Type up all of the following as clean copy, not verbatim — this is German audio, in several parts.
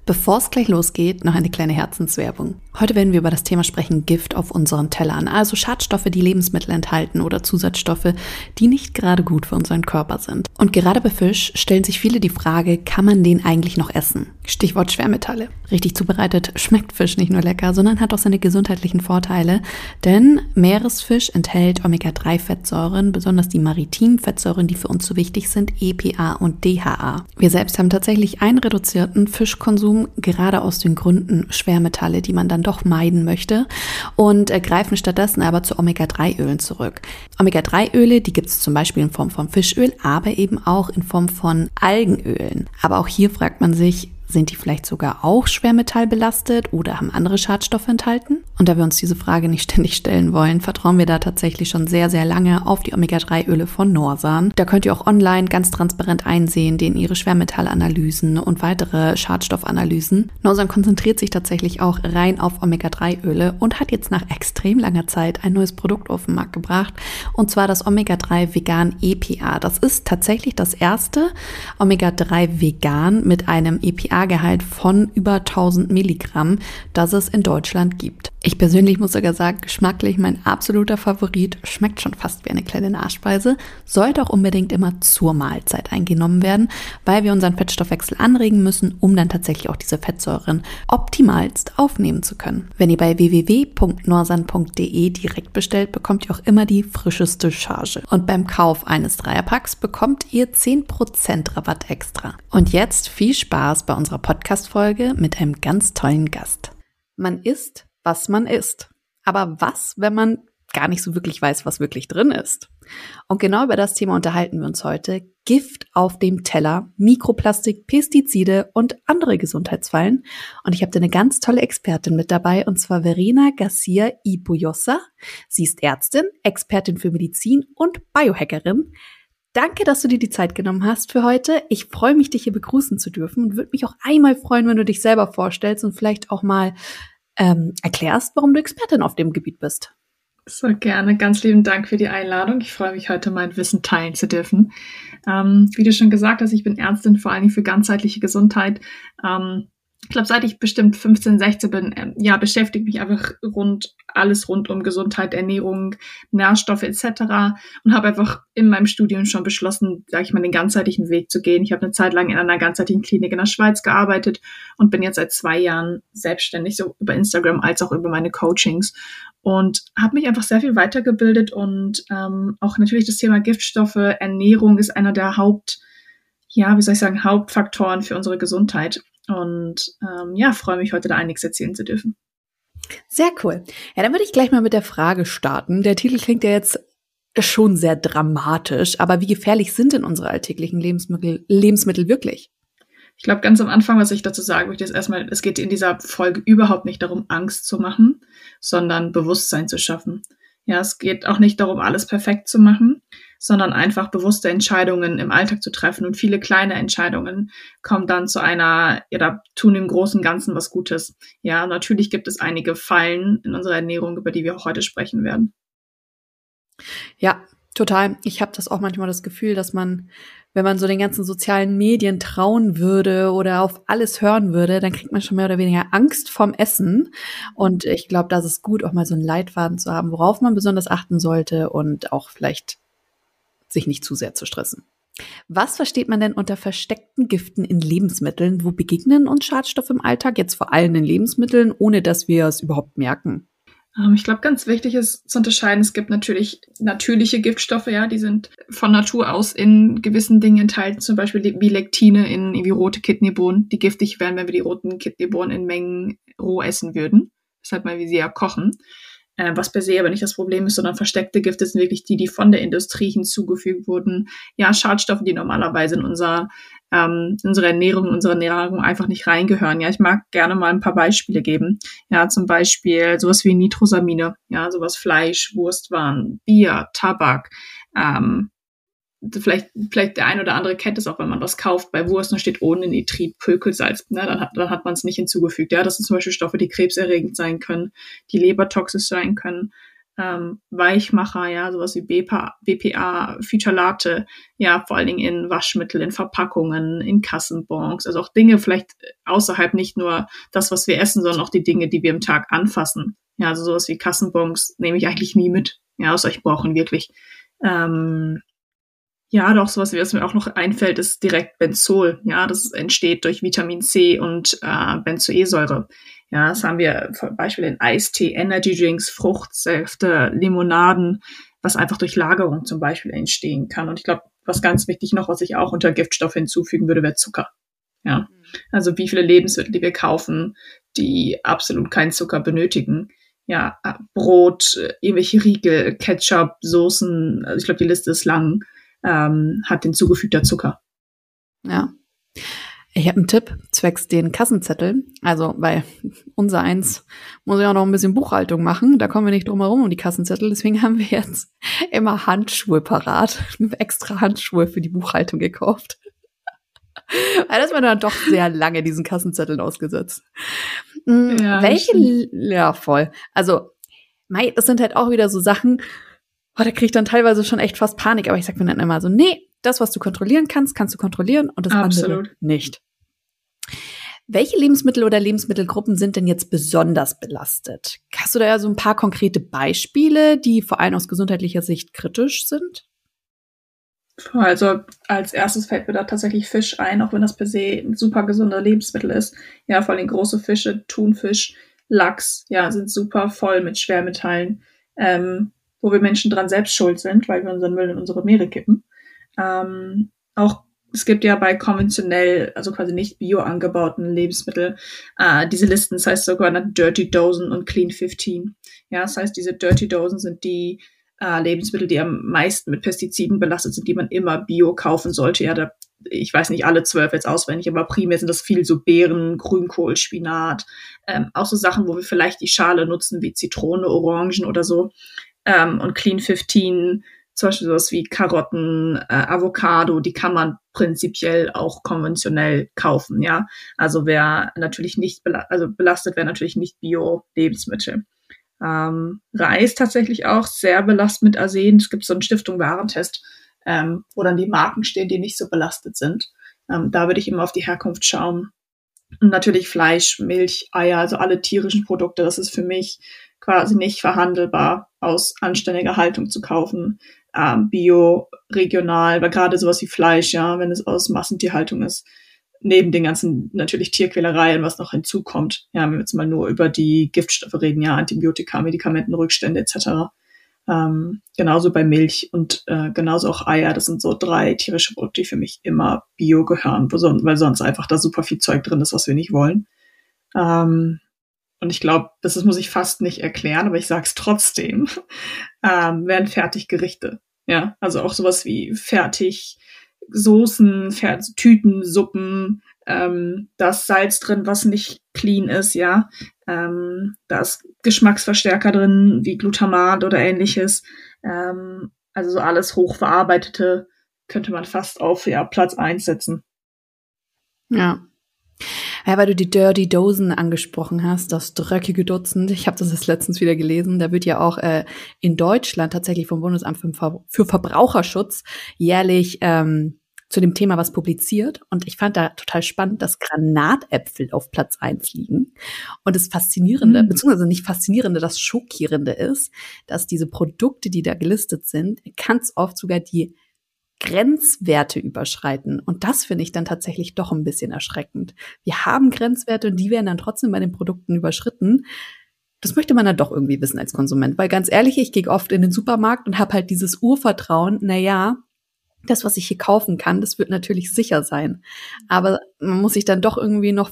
Bevor es gleich losgeht, noch eine kleine Herzenswerbung. Heute werden wir über das Thema sprechen, Gift auf unseren Tellern, also Schadstoffe, die Lebensmittel enthalten oder Zusatzstoffe, die nicht gerade gut für unseren Körper sind. Und gerade bei Fisch stellen sich viele die Frage, kann man den eigentlich noch essen? Stichwort Schwermetalle. Richtig zubereitet schmeckt Fisch nicht nur lecker, sondern hat auch seine gesundheitlichen Vorteile, denn Meeresfisch enthält Omega-3-Fettsäuren, besonders die maritimen Fettsäuren, die für uns so wichtig sind, EPA und DHA. Wir selbst haben tatsächlich einen reduzierten Fischkonsum, gerade aus den Gründen Schwermetalle, die man dann doch meiden möchte, und greifen stattdessen aber zu Omega-3-Ölen zurück. Omega-3-Öle, die gibt es zum Beispiel in Form von Fischöl, aber eben auch in Form von Algenölen. Aber auch hier fragt man sich, sind die vielleicht sogar auch schwermetallbelastet oder haben andere Schadstoffe enthalten? Und da wir uns diese Frage nicht ständig stellen wollen, vertrauen wir da tatsächlich schon sehr, sehr lange auf die Omega-3-Öle von Norsan. Da könnt ihr auch online ganz transparent einsehen, denen ihre Schwermetallanalysen und weitere Schadstoffanalysen. Norsan konzentriert sich tatsächlich auch rein auf Omega-3-Öle und hat jetzt nach extrem langer Zeit ein neues Produkt auf den Markt gebracht, und zwar das Omega-3 Vegan EPA. Das ist tatsächlich das erste Omega-3 Vegan mit einem EPA-Gehalt von über 1000 Milligramm, das es in Deutschland gibt. Ich persönlich muss sogar sagen, geschmacklich mein absoluter Favorit, schmeckt schon fast wie eine kleine Nachspeise, sollte auch unbedingt immer zur Mahlzeit eingenommen werden, weil wir unseren Fettstoffwechsel anregen müssen, um dann tatsächlich auch diese Fettsäuren optimalst aufnehmen zu können. Wenn ihr bei www.norsan.de direkt bestellt, bekommt ihr auch immer die frischeste Charge. Und beim Kauf eines Dreierpacks bekommt ihr 10% Rabatt extra. Und jetzt viel Spaß bei unserer Podcast-Folge mit einem ganz tollen Gast. Man isst, was man isst. Aber was, wenn man gar nicht so wirklich weiß, was wirklich drin ist? Und genau über das Thema unterhalten wir uns heute. Gift auf dem Teller, Mikroplastik, Pestizide und andere Gesundheitsfallen. Und ich habe da eine ganz tolle Expertin mit dabei, und zwar Verena Garcia Ipuyosa. Sie ist Ärztin, Expertin für Medizin und Biohackerin. Danke, dass du dir die Zeit genommen hast für heute. Ich freue mich, dich hier begrüßen zu dürfen, und würde mich auch einmal freuen, wenn du dich selber vorstellst und vielleicht auch mal erklärst, warum du Expertin auf dem Gebiet bist. So gerne. Ganz lieben Dank für die Einladung. Ich freue mich, heute mein Wissen teilen zu dürfen. Wie du schon gesagt hast, ich bin Ärztin, vor allem für ganzheitliche Gesundheit. Ich glaube, seit ich bestimmt 15, 16 bin, beschäftigt mich einfach alles rund um Gesundheit, Ernährung, Nährstoffe etc. und habe einfach in meinem Studium schon beschlossen, sage ich mal, den ganzheitlichen Weg zu gehen. Ich habe eine Zeit lang in einer ganzheitlichen Klinik in der Schweiz gearbeitet und bin jetzt seit 2 Jahren selbstständig, so über Instagram als auch über meine Coachings, und habe mich einfach sehr viel weitergebildet, und auch natürlich das Thema Giftstoffe, Ernährung ist einer der Hauptfaktoren für unsere Gesundheit. Und freue mich, heute da einiges erzählen zu dürfen. Sehr cool. Ja, dann würde ich gleich mal mit der Frage starten. Der Titel klingt ja jetzt schon sehr dramatisch, aber wie gefährlich sind denn unsere alltäglichen Lebensmittel wirklich? Ich glaube, ganz am Anfang, was ich dazu sagen möchte, ist erstmal, es geht in dieser Folge überhaupt nicht darum, Angst zu machen, sondern Bewusstsein zu schaffen. Ja, es geht auch nicht darum, alles perfekt zu machen, sondern einfach bewusste Entscheidungen im Alltag zu treffen. Und viele kleine Entscheidungen kommen dann zu tun im Großen und Ganzen was Gutes. Ja, natürlich gibt es einige Fallen in unserer Ernährung, über die wir auch heute sprechen werden. Ja, total. Ich habe das auch manchmal das Gefühl, dass man, wenn man so den ganzen sozialen Medien trauen würde oder auf alles hören würde, dann kriegt man schon mehr oder weniger Angst vorm Essen. Und ich glaube, das ist gut, auch mal so einen Leitfaden zu haben, worauf man besonders achten sollte und auch vielleicht sich nicht zu sehr zu stressen. Was versteht man denn unter versteckten Giften in Lebensmitteln? Wo begegnen uns Schadstoffe im Alltag, jetzt vor allem in Lebensmitteln, ohne dass wir es überhaupt merken? Ich glaube, ganz wichtig ist zu unterscheiden, es gibt natürlich natürliche Giftstoffe, ja, die sind von Natur aus in gewissen Dingen enthalten, zum Beispiel wie Lektine in wie rote Kidneybohnen, die giftig wären, wenn wir die roten Kidneybohnen in Mengen roh essen würden, weshalb wir sie ja kochen. Was per se aber nicht das Problem ist, sondern versteckte Gifte sind wirklich die von der Industrie hinzugefügt wurden. Ja, Schadstoffe, die normalerweise in unsere Ernährung, einfach nicht reingehören. Ja, ich mag gerne mal ein paar Beispiele geben. Ja, zum Beispiel sowas wie Nitrosamine, ja, sowas Fleisch, Wurstwaren, Bier, Tabak, vielleicht der ein oder andere kennt es auch, wenn man was kauft bei Wurst, da steht ohne Nitrit, Pökelsalz, ne, dann hat man es nicht hinzugefügt. Ja, das sind zum Beispiel Stoffe, die krebserregend sein können, die lebertoxisch sein können. Weichmacher, ja, sowas wie BPA, Phytalate, ja, vor allen Dingen in Waschmittel, in Verpackungen, in Kassenbons, also auch Dinge vielleicht außerhalb, nicht nur das, was wir essen, sondern auch die Dinge, die wir im Tag anfassen. Ja, also sowas wie Kassenbons nehme ich eigentlich nie mit, ja, außer ich brauche ihn wirklich. Ja, doch, sowas, was mir auch noch einfällt, ist direkt Benzol. Ja, das entsteht durch Vitamin C und Benzoesäure. Ja, das haben wir zum Beispiel in Eistee, Energy Drinks, Fruchtsäfte, Limonaden, was einfach durch Lagerung zum Beispiel entstehen kann. Und ich glaube, was ganz wichtig noch, was ich auch unter Giftstoffe hinzufügen würde, wäre Zucker. Ja, also wie viele Lebensmittel, die wir kaufen, die absolut keinen Zucker benötigen. Ja, Brot, irgendwelche Riegel, Ketchup, Soßen, also ich glaube, die Liste ist lang, hat hinzugefügter Zucker. Ja. Ich habe einen Tipp zwecks den Kassenzettel. Also, weil unser eins muss ja auch noch ein bisschen Buchhaltung machen. Da kommen wir nicht drum herum um die Kassenzettel. Deswegen haben wir jetzt immer Handschuhe parat. Extra Handschuhe für die Buchhaltung gekauft. Weil das war dann doch sehr lange diesen Kassenzetteln ausgesetzt. Ja, ja, voll. Also, das sind halt auch wieder so Sachen, da kriege ich dann teilweise schon echt fast Panik. Aber ich sag mir dann immer so, nee, das, was du kontrollieren kannst, kannst du kontrollieren und das andere nicht. Welche Lebensmittel oder Lebensmittelgruppen sind denn jetzt besonders belastet? Hast du da ja so ein paar konkrete Beispiele, die vor allem aus gesundheitlicher Sicht kritisch sind? Also als erstes fällt mir da tatsächlich Fisch ein, auch wenn das per se ein super gesunder Lebensmittel ist. Ja, vor allem große Fische, Thunfisch, Lachs, ja, sind super voll mit Schwermetallen, wo wir Menschen dran selbst schuld sind, weil wir unseren Müll in unsere Meere kippen. Auch es gibt ja bei konventionell, also quasi nicht bio angebauten Lebensmitteln, diese Listen, das heißt sogenannte Dirty Dozen und Clean 15. Ja, das heißt, diese Dirty Dozen sind die Lebensmittel, die am meisten mit Pestiziden belastet sind, die man immer bio kaufen sollte. Ja, ich weiß nicht alle 12 jetzt auswendig, aber primär sind das viel so Beeren, Grünkohl, Spinat, auch so Sachen, wo wir vielleicht die Schale nutzen, wie Zitrone, Orangen oder so. Und Clean 15, zum Beispiel sowas wie Karotten, Avocado, die kann man prinzipiell auch konventionell kaufen, ja. Also wer natürlich nicht belastet, wäre natürlich nicht Bio-Lebensmittel. Reis tatsächlich auch sehr belastet mit Arsen. Es gibt so einen Stiftung Warentest, wo dann die Marken stehen, die nicht so belastet sind. Da würde ich immer auf die Herkunft schauen. Und natürlich Fleisch, Milch, Eier, also alle tierischen Produkte. Das ist für mich quasi nicht verhandelbar, aus anständiger Haltung zu kaufen. Bio, regional, weil gerade sowas wie Fleisch, ja, wenn es aus Massentierhaltung ist, neben den ganzen natürlich Tierquälereien, was noch hinzukommt, ja, wenn wir jetzt mal nur über die Giftstoffe reden, ja, Antibiotika, Medikamentenrückstände etc. Genauso bei Milch und genauso auch Eier, das sind so 3 tierische Produkte, die für mich immer bio gehören, weil sonst einfach da super viel Zeug drin ist, was wir nicht wollen. Und ich glaube, das muss ich fast nicht erklären, aber ich sage es trotzdem, werden Fertiggerichte. Ja, also auch sowas wie Fertigsoßen, Tüten, Suppen, da ist Salz drin, was nicht clean ist, ja. Da ist Geschmacksverstärker drin, wie Glutamat oder ähnliches. Also so alles Hochverarbeitete könnte man fast auf Platz 1 setzen. Ja. Ja, weil du die Dirty Dozen angesprochen hast, das dreckige Dutzend. Ich habe das jetzt letztens wieder gelesen. Da wird ja auch in Deutschland tatsächlich vom Bundesamt für Verbraucherschutz jährlich zu dem Thema was publiziert. Und ich fand da total spannend, dass Granatäpfel auf Platz 1 liegen. Und das Faszinierende, beziehungsweise nicht Faszinierende, das Schockierende ist, dass diese Produkte, die da gelistet sind, ganz oft sogar die Grenzwerte überschreiten. Und das finde ich dann tatsächlich doch ein bisschen erschreckend. Wir haben Grenzwerte und die werden dann trotzdem bei den Produkten überschritten. Das möchte man dann doch irgendwie wissen als Konsument. Weil ganz ehrlich, ich gehe oft in den Supermarkt und habe halt dieses Urvertrauen, das, was ich hier kaufen kann, das wird natürlich sicher sein. Aber man muss sich dann doch irgendwie noch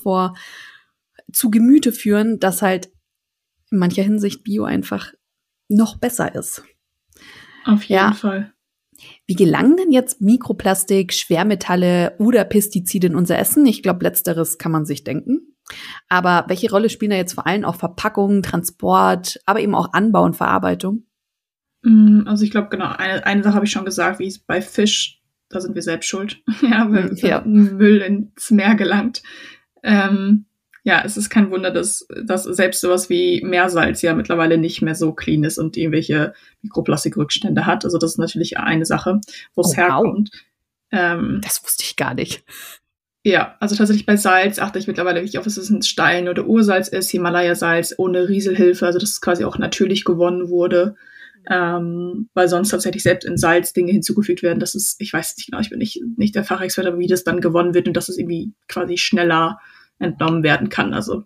zu Gemüte führen, dass halt in mancher Hinsicht Bio einfach noch besser ist. Auf jeden Fall. Wie gelangen denn jetzt Mikroplastik, Schwermetalle oder Pestizide in unser Essen? Ich glaube, letzteres kann man sich denken. Aber welche Rolle spielen da jetzt vor allem auch Verpackung, Transport, aber eben auch Anbau und Verarbeitung? Also ich glaube, genau, eine Sache habe ich schon gesagt, wie es bei Fisch, da sind wir selbst schuld, ja, wenn Müll ins Meer gelangt. Ja, es ist kein Wunder, dass selbst sowas wie Meersalz ja mittlerweile nicht mehr so clean ist und irgendwelche Mikroplastikrückstände hat. Also das ist natürlich eine Sache, wo es herkommt. Das wusste ich gar nicht. Ja, also tatsächlich bei Salz achte ich mittlerweile wirklich auf, dass es ein Stein- oder Ursalz ist, Himalaya-Salz ohne Rieselhilfe, also dass es quasi auch natürlich gewonnen wurde. Weil sonst tatsächlich selbst in Salz Dinge hinzugefügt werden. Das ist, ich weiß nicht genau, ich bin nicht der Fachexperte, aber wie das dann gewonnen wird und dass es irgendwie quasi schneller entnommen werden kann. Also,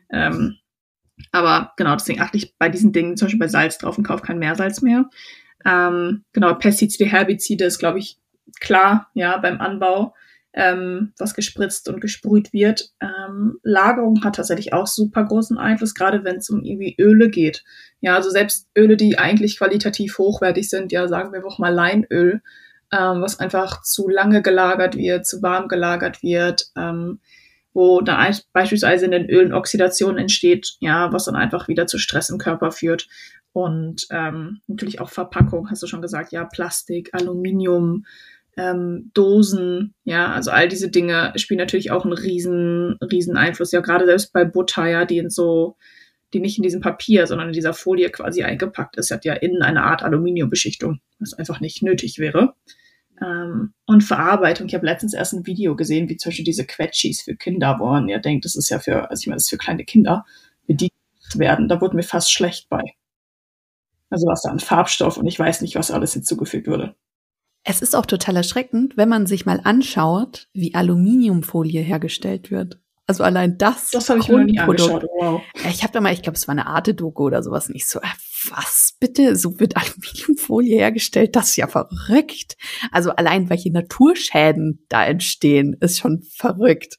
aber genau, deswegen achte ich bei diesen Dingen zum Beispiel bei Salz drauf und kaufe kein Meersalz mehr. Genau, Pestizide, Herbizide ist, glaube ich, klar, ja, beim Anbau, was gespritzt und gesprüht wird. Lagerung hat tatsächlich auch super großen Einfluss, gerade wenn es um irgendwie Öle geht. Ja, also selbst Öle, die eigentlich qualitativ hochwertig sind, ja, sagen wir auch mal Leinöl, was einfach zu lange gelagert wird, zu warm gelagert wird, wo dann beispielsweise in den Ölen Oxidation entsteht, ja, was dann einfach wieder zu Stress im Körper führt. Und natürlich auch Verpackung, hast du schon gesagt, ja, Plastik, Aluminium, Dosen, ja, also all diese Dinge spielen natürlich auch einen riesen Einfluss. Ja, gerade selbst bei Butter, ja, die nicht in diesem Papier, sondern in dieser Folie quasi eingepackt ist, hat ja innen eine Art Aluminiumbeschichtung, was einfach nicht nötig wäre. Und Verarbeitung. Ich habe letztens erst ein Video gesehen, wie zum Beispiel diese Quetschis für Kinder, wo man ja denkt, das ist ja das ist für kleine Kinder, wie die werden. Da wurde mir fast schlecht bei. Also was da an Farbstoff und ich weiß nicht, was alles hinzugefügt wurde. Es ist auch total erschreckend, wenn man sich mal anschaut, wie Aluminiumfolie hergestellt wird. Also allein das habe ich mir noch nie angeschaut. Wow. Ich habe da mal, ich glaube, es war eine Arte-Doku oder sowas, nicht so, was bitte, so wird Aluminiumfolie hergestellt, das ist ja verrückt. Also allein welche Naturschäden da entstehen, ist schon verrückt.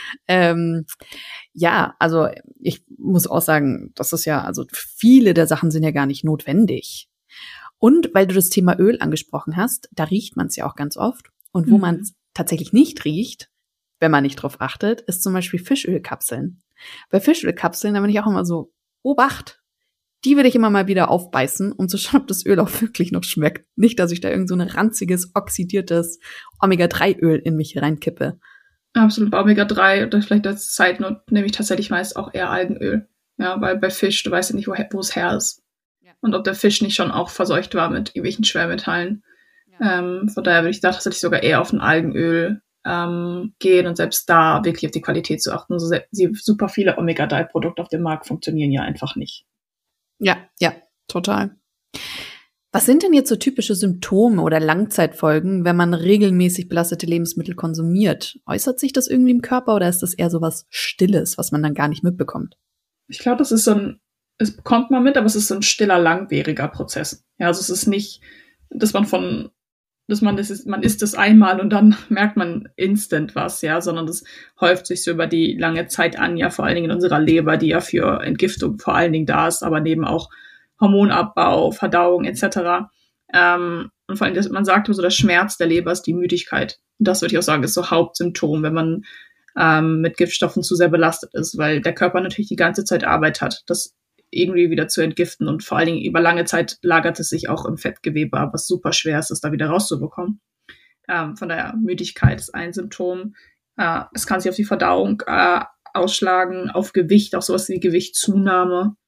Ja, also ich muss auch sagen, das ist ja, also viele der Sachen sind ja gar nicht notwendig. Und weil du das Thema Öl angesprochen hast, da riecht man es ja auch ganz oft. Und wo man es tatsächlich nicht riecht, wenn man nicht drauf achtet, ist zum Beispiel Fischölkapseln. Bei Fischölkapseln, da bin ich auch immer so, Obacht, die will ich immer mal wieder aufbeißen, um zu schauen, ob das Öl auch wirklich noch schmeckt. Nicht, dass ich da irgend so ein ranziges, oxidiertes Omega-3-Öl in mich reinkippe. Absolut, bei Omega-3 oder vielleicht als Side-Note nehme ich tatsächlich meist auch eher Algenöl. Ja, weil bei Fisch, du weißt ja nicht, wo es her ist. Und ob der Fisch nicht schon auch verseucht war mit irgendwelchen Schwermetallen. Ja. Von daher würde ich da tatsächlich sogar eher auf ein Algenöl gehen und selbst da wirklich auf die Qualität zu achten. Also super viele Omega-3-Produkte auf dem Markt funktionieren ja einfach nicht. Ja, total. Was sind denn jetzt so typische Symptome oder Langzeitfolgen, wenn man regelmäßig belastete Lebensmittel konsumiert? Äußert sich das irgendwie im Körper oder ist das eher so was Stilles, was man dann gar nicht mitbekommt? Ich glaube, das ist es bekommt man mit, aber es ist so ein stiller, langwieriger Prozess. Ja, also es ist nicht, man isst das einmal und dann merkt man instant was, ja, sondern das häuft sich so über die lange Zeit an, ja, vor allen Dingen in unserer Leber, die ja für Entgiftung vor allen Dingen da ist, aber neben auch Hormonabbau, Verdauung etc. Und vor allem, man sagt so, der Schmerz der Leber ist die Müdigkeit. Und das würde ich auch sagen, ist so Hauptsymptom, wenn man mit Giftstoffen zu sehr belastet ist, weil der Körper natürlich die ganze Zeit Arbeit hat, das irgendwie wieder zu entgiften und vor allen Dingen über lange Zeit lagert es sich auch im Fettgewebe ab, was super schwer ist, das da wieder rauszubekommen. Von daher, Müdigkeit ist ein Symptom. Es kann sich auf die Verdauung ausschlagen, auf Gewicht, auch sowas wie Gewichtszunahme.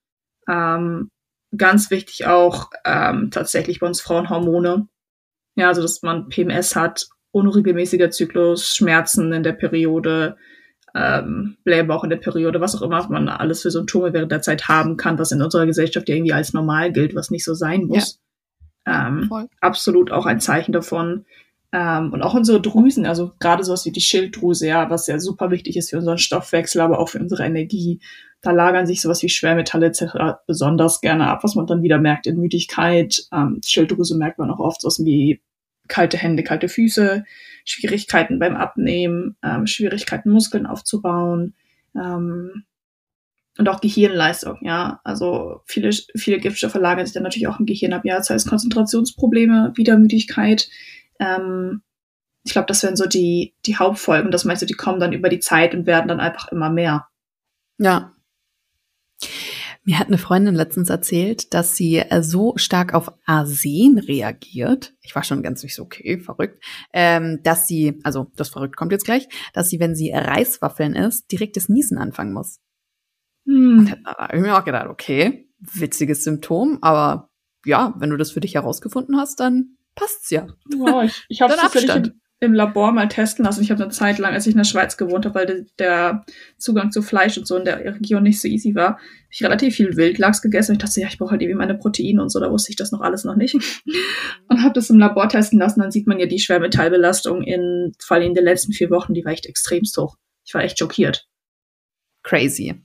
Ganz wichtig auch tatsächlich bei uns Frauen Hormone. Ja, also dass man PMS hat, unregelmäßiger Zyklus, Schmerzen in der Periode, Blähbauch in der Periode, was auch immer man alles für Symptome während der Zeit haben kann, was in unserer Gesellschaft ja irgendwie als normal gilt, was nicht so sein muss. Ja. Absolut auch ein Zeichen davon. Und auch unsere Drüsen, also gerade sowas wie die Schilddrüse, ja, was ja super wichtig ist für unseren Stoffwechsel, aber auch für unsere Energie. Da lagern sich sowas wie Schwermetalle etc. besonders gerne ab, was man dann wieder merkt in Müdigkeit. Schilddrüse merkt man auch oft sowas wie kalte Hände, kalte Füße, Schwierigkeiten beim Abnehmen, Schwierigkeiten, Muskeln aufzubauen, und auch Gehirnleistung, ja. Also viele Giftstoffe lagern sich dann natürlich auch im Gehirn ab, ja, das heißt Konzentrationsprobleme, Wiedermüdigkeit. Ich glaube, das wären so die Hauptfolgen. Das meinst du, die kommen dann über die Zeit und werden dann einfach immer mehr. Ja. Mir hat eine Freundin letztens erzählt, dass sie so stark auf Arsen reagiert. Ich war schon ganz so, okay, verrückt. Dass sie, also das verrückt kommt jetzt gleich, dass sie, wenn sie Reiswaffeln isst, direkt das Niesen anfangen muss. Und da habe ich mir auch gedacht, okay, witziges Symptom, aber ja, wenn du das für dich herausgefunden hast, dann passt's ja. Wow, ich habe es tatsächlich im Labor mal testen lassen. Ich habe eine Zeit lang, als ich in der Schweiz gewohnt habe, weil der Zugang zu Fleisch und so in der Region nicht so easy war, habe ich relativ viel Wildlachs gegessen. Und ich dachte, ja, ich brauche halt irgendwie meine Proteine und so, da wusste ich das alles noch nicht. Und habe das im Labor testen lassen. Dann sieht man ja die Schwermetallbelastung vor allem in den letzten 4 Wochen, die war echt extremst hoch. Ich war echt schockiert. Crazy.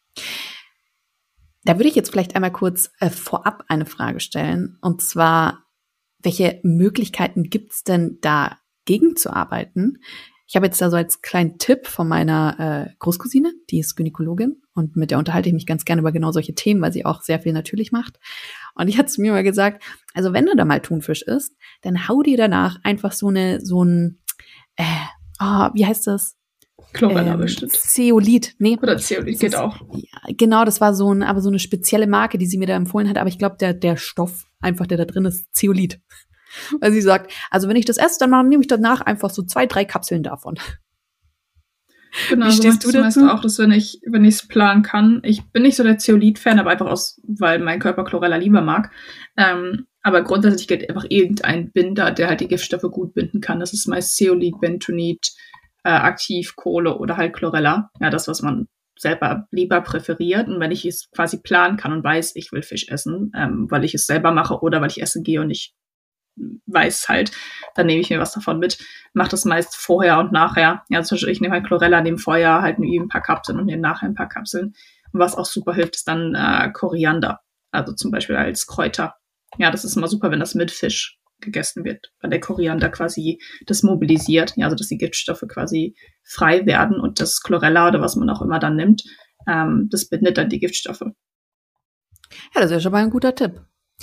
Da würde ich jetzt vielleicht einmal kurz vorab eine Frage stellen. Und zwar, welche Möglichkeiten gibt's denn da gegenzuarbeiten? Ich habe jetzt da so als kleinen Tipp von meiner Großcousine, die ist Gynäkologin und mit der unterhalte ich mich ganz gerne über genau solche Themen, weil sie auch sehr viel natürlich macht. Und die hat zu mir mal gesagt, also wenn du da mal Thunfisch isst, dann hau dir danach einfach wie heißt das? Chlorella bestimmt. Zeolit, nee. Oder Zeolit geht auch. Ja, genau, das war so eine spezielle Marke, die sie mir da empfohlen hat, aber ich glaube, der Stoff einfach, der da drin ist, Zeolit. Weil sie sagt, also wenn ich das esse, dann nehme ich danach einfach so 2, 3 Kapseln davon. Genau, so stehst du dazu? Auch, dass wenn ich es planen kann, ich bin nicht so der Zeolit-Fan, aber einfach weil mein Körper Chlorella lieber mag. Aber grundsätzlich gilt einfach irgendein Binder, der halt die Giftstoffe gut binden kann. Das ist meist Zeolit, Bentonit, Aktivkohle oder halt Chlorella. Ja, das, was man selber lieber präferiert. Und wenn ich es quasi planen kann und weiß, ich will Fisch essen, weil ich es selber mache oder weil ich essen gehe und ich weiß halt, dann nehme ich mir was davon mit. Mache das meist vorher und nachher. Ja, zum Beispiel ich nehme halt Chlorella, nehme vorher halt ein paar Kapseln und nehme nachher ein paar Kapseln. Und was auch super hilft, ist dann Koriander. Also zum Beispiel als Kräuter. Ja, das ist immer super, wenn das mit Fisch gegessen wird, weil der Koriander quasi das mobilisiert, ja, also dass die Giftstoffe quasi frei werden und das Chlorella oder was man auch immer dann nimmt, das bindet dann die Giftstoffe. Ja, das ist ja schon mal ein guter Tipp.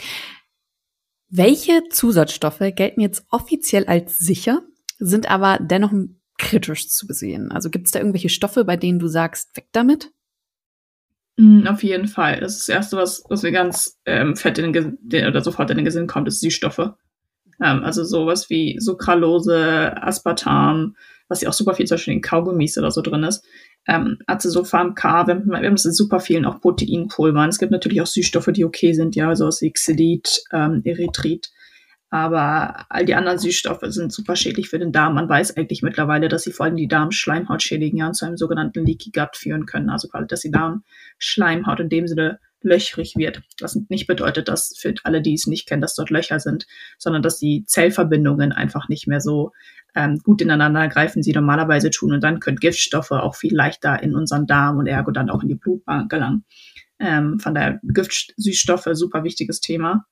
Welche Zusatzstoffe gelten jetzt offiziell als sicher, sind aber dennoch kritisch zu besehen? Also gibt es da irgendwelche Stoffe, bei denen du sagst, weg damit? Auf jeden Fall. Das ist das Erste, was mir ganz fett oder sofort in den Sinn kommt, ist Süßstoffe. Also sowas wie Sucralose, Aspartam, was ja auch super viel zum Beispiel in Kaugummis oder so drin ist. Acesulfam K, wir haben es in super vielen auch Proteinpulvern. Es gibt natürlich auch Süßstoffe, die okay sind, ja, sowas wie Xylit, Erythrit. Aber all die anderen Süßstoffe sind super schädlich für den Darm. Man weiß eigentlich mittlerweile, dass sie vor allem die Darmschleimhaut schädigen, ja, und zu einem sogenannten Leaky Gut führen können. Also quasi, dass die Darmschleimhaut in dem Sinne löchrig wird. Was nicht bedeutet, dass für alle, die es nicht kennen, dass dort Löcher sind, sondern dass die Zellverbindungen einfach nicht mehr so gut ineinander greifen, sie normalerweise tun. Und dann können Giftstoffe auch viel leichter in unseren Darm und ergo dann auch in die Blutbahn gelangen. Von daher Süßstoffe, super wichtiges Thema.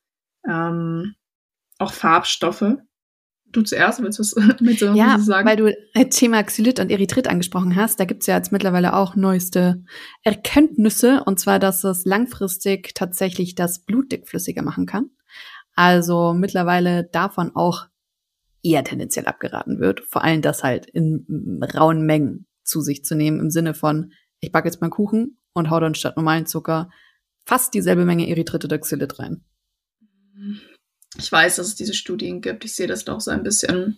Auch Farbstoffe. Du zuerst, willst du was mit so ja, sagen? Weil du Thema Xylit und Erythrit angesprochen hast, da gibt's ja jetzt mittlerweile auch neueste Erkenntnisse, und zwar, dass es langfristig tatsächlich das Blut dickflüssiger machen kann. Also mittlerweile davon auch eher tendenziell abgeraten wird, vor allem das halt in rauen Mengen zu sich zu nehmen, im Sinne von, ich backe jetzt mal Kuchen und hau dann statt normalen Zucker fast dieselbe Menge Erythrit oder Xylit rein. Ich weiß, dass es diese Studien gibt. Ich sehe das doch so ein bisschen,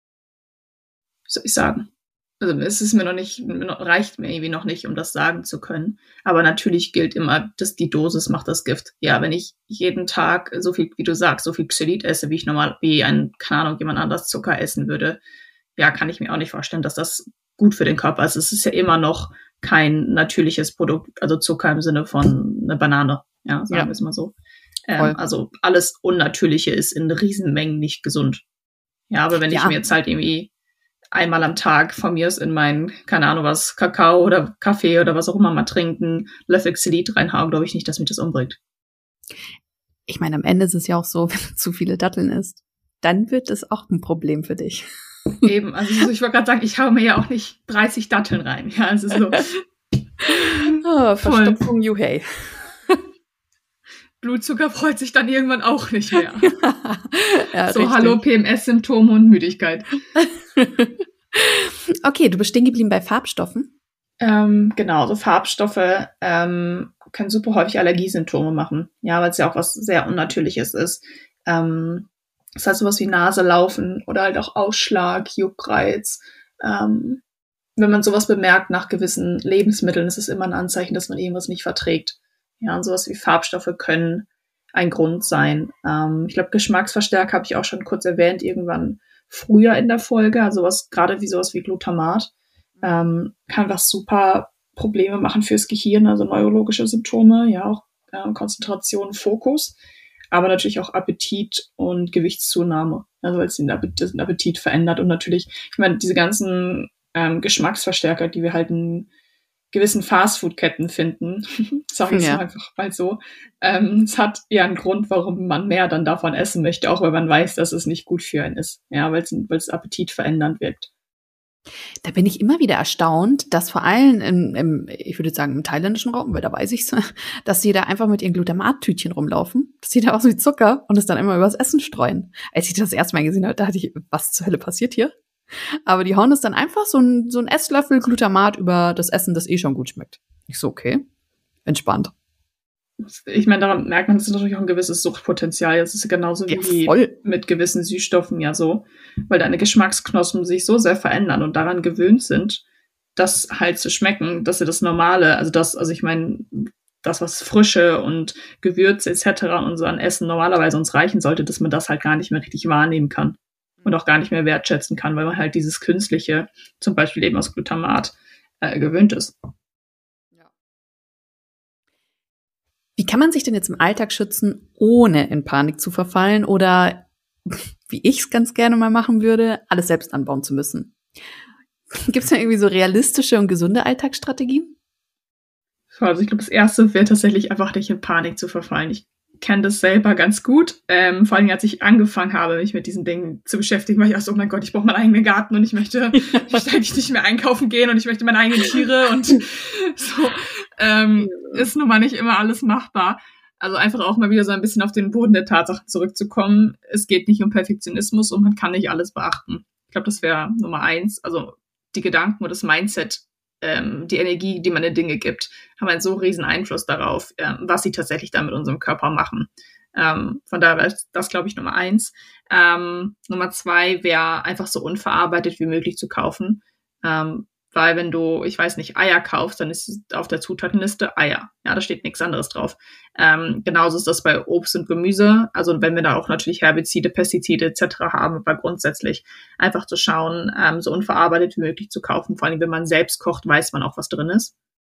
wie soll ich sagen? Also es ist reicht mir irgendwie noch nicht, um das sagen zu können. Aber natürlich gilt immer, dass die Dosis macht das Gift. Ja, wenn ich jeden Tag so viel, wie du sagst, so viel Xylit esse, keine Ahnung, jemand anders Zucker essen würde, ja, kann ich mir auch nicht vorstellen, dass das gut für den Körper ist. Es ist ja immer noch kein natürliches Produkt, also Zucker im Sinne von einer Banane. Ja, sagen wir es mal so. Also alles Unnatürliche ist in Riesenmengen nicht gesund. Ja, aber wenn ich mir jetzt halt irgendwie einmal am Tag von mir aus in meinen, keine Ahnung was, Kakao oder Kaffee oder was auch immer mal trinken, Löffel Xylit reinhauen, glaube ich nicht, dass mich das umbringt. Ich meine, am Ende ist es ja auch so, wenn du zu viele Datteln isst, dann wird es auch ein Problem für dich. Eben, also ich wollte gerade sagen, ich hau mir ja auch nicht 30 Datteln rein. Ja, also so. Verstopfung, hey. Blutzucker freut sich dann irgendwann auch nicht mehr. Ja, so, richtig. Hallo, PMS-Symptome und Müdigkeit. Okay, du bist stehen geblieben bei Farbstoffen. Genau, so Farbstoffe können super häufig Allergiesymptome machen. Ja, weil es ja auch was sehr Unnatürliches ist. Das heißt sowas wie Nase laufen oder halt auch Ausschlag, Juckreiz. Wenn man sowas bemerkt nach gewissen Lebensmitteln, ist es immer ein Anzeichen, dass man irgendwas nicht verträgt. Ja, und sowas wie Farbstoffe können ein Grund sein. Ich glaube, Geschmacksverstärker habe ich auch schon kurz erwähnt, irgendwann früher in der Folge. Also gerade wie sowas wie Glutamat kann was super Probleme machen fürs Gehirn, also neurologische Symptome, ja auch Konzentration, Fokus, aber natürlich auch Appetit und Gewichtszunahme, also weil es den Appetit verändert. Und natürlich, ich meine, diese ganzen Geschmacksverstärker, die wir halt in gewissen Fastfood-Ketten finden, sage ich es einfach mal so, es hat ja einen Grund, warum man mehr dann davon essen möchte, auch wenn man weiß, dass es nicht gut für einen ist, ja, weil es Appetit verändernd wirkt. Da bin ich immer wieder erstaunt, dass vor allem ich würde sagen, im thailändischen Raum, weil da weiß ich's, dass die da einfach mit ihren Glutamattütchen rumlaufen. Das sieht aus wie Zucker und es dann immer übers Essen streuen. Als ich das erste Mal gesehen habe, dachte ich, was zur Hölle passiert hier? Aber die hauen es dann einfach so ein Esslöffel Glutamat über das Essen, das schon gut schmeckt. Ich so, okay, entspannt. Ich meine, daran merkt man, es ist natürlich auch ein gewisses Suchtpotenzial. Es ist genauso wie mit gewissen Süßstoffen ja so, weil deine Geschmacksknospen sich so sehr verändern und daran gewöhnt sind, das halt zu schmecken, dass sie das Normale, also ich meine, das, was Frische und Gewürze etc. unseren Essen normalerweise uns reichen sollte, dass man das halt gar nicht mehr richtig wahrnehmen kann und auch gar nicht mehr wertschätzen kann, weil man halt dieses Künstliche, zum Beispiel eben aus Glutamat, gewöhnt ist. Wie kann man sich denn jetzt im Alltag schützen, ohne in Panik zu verfallen oder, wie ich es ganz gerne mal machen würde, alles selbst anbauen zu müssen? Gibt es da irgendwie so realistische und gesunde Alltagsstrategien? Also ich glaube, das Erste wäre tatsächlich einfach nicht in Panik zu verfallen. Ich kenne das selber ganz gut. Vor allem, als ich angefangen habe, mich mit diesen Dingen zu beschäftigen, war ich auch so, oh mein Gott, ich brauche meinen eigenen Garten und ich möchte eigentlich nicht mehr einkaufen gehen und ich möchte meine eigenen Tiere und so. Ist nun mal nicht immer alles machbar. Also einfach auch mal wieder so ein bisschen auf den Boden der Tatsachen zurückzukommen. Es geht nicht um Perfektionismus und man kann nicht alles beachten. Ich glaube, das wäre Nummer 1. Also die Gedanken und das Mindset, die Energie, die man in Dinge gibt, haben einen so riesen Einfluss darauf, was sie tatsächlich dann mit unserem Körper machen. Von daher wäre das, glaube ich, Nummer 1. Nummer 2 wäre einfach so unverarbeitet wie möglich zu kaufen. Weil wenn du, ich weiß nicht, Eier kaufst, dann ist auf der Zutatenliste Eier. Ja, da steht nichts anderes drauf. Genauso ist das bei Obst und Gemüse. Also wenn wir da auch natürlich Herbizide, Pestizide etc. haben, aber grundsätzlich einfach zu schauen, so unverarbeitet wie möglich zu kaufen. Vor allem, wenn man selbst kocht, weiß man auch, was drin ist.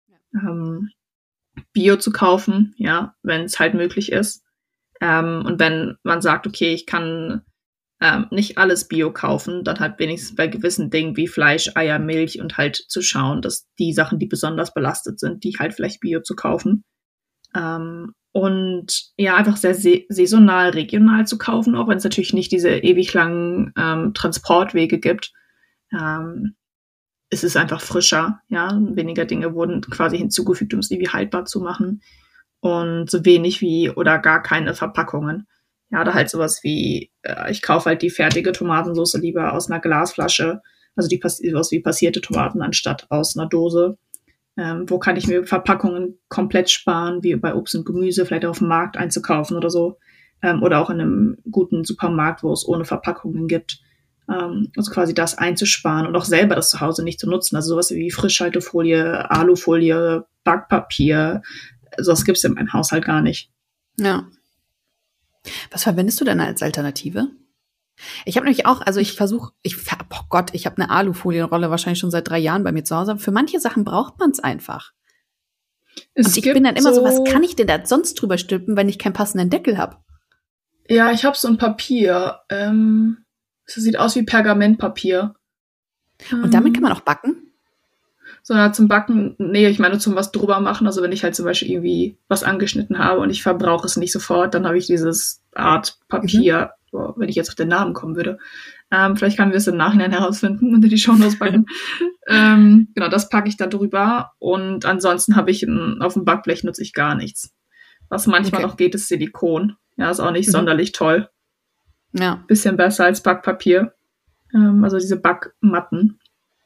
Bio zu kaufen, ja, wenn es halt möglich ist. Und wenn man sagt, okay, ich kann nicht alles Bio kaufen, dann halt wenigstens bei gewissen Dingen wie Fleisch, Eier, Milch und halt zu schauen, dass die Sachen, die besonders belastet sind, die halt vielleicht Bio zu kaufen. Und ja, einfach sehr saisonal, regional zu kaufen, auch wenn es natürlich nicht diese ewig langen Transportwege gibt. Es ist einfach frischer, ja, weniger Dinge wurden quasi hinzugefügt, um es irgendwie haltbar zu machen und so wenig wie oder gar keine Verpackungen. Ja, oder halt sowas wie, ich kaufe halt die fertige Tomatensauce lieber aus einer Glasflasche, also sowas wie passierte Tomaten anstatt aus einer Dose. Wo kann ich mir Verpackungen komplett sparen, wie bei Obst und Gemüse, vielleicht auf dem Markt einzukaufen oder so. Oder auch in einem guten Supermarkt, wo es ohne Verpackungen gibt. Also quasi das einzusparen und auch selber das zu Hause nicht zu nutzen. Also sowas wie Frischhaltefolie, Alufolie, Backpapier, sowas gibt's in meinem Haushalt gar nicht. Ja. Was verwendest du denn als Alternative? Ich habe nämlich auch, also ich habe eine Alufolienrolle wahrscheinlich schon seit 3 Jahren bei mir zu Hause. Und für manche Sachen braucht man es einfach. Und ich bin dann immer so, was kann ich denn da sonst drüber stülpen, wenn ich keinen passenden Deckel habe? Ja, ich habe so ein Papier. Das sieht aus wie Pergamentpapier. Und damit kann man auch backen? Sondern zum Backen, nee, ich meine zum was drüber machen. Also wenn ich halt zum Beispiel irgendwie was angeschnitten habe und ich verbrauche es nicht sofort, dann habe ich dieses Art Papier, wenn ich jetzt auf den Namen kommen würde. Vielleicht können wir es im Nachhinein herausfinden und in die Shownotes packen. Genau, das packe ich da drüber. Und ansonsten habe ich auf dem Backblech nutze ich gar nichts. Was manchmal noch geht, ist Silikon. Ja, ist auch nicht sonderlich toll. Ja. Bisschen besser als Backpapier. Also diese Backmatten.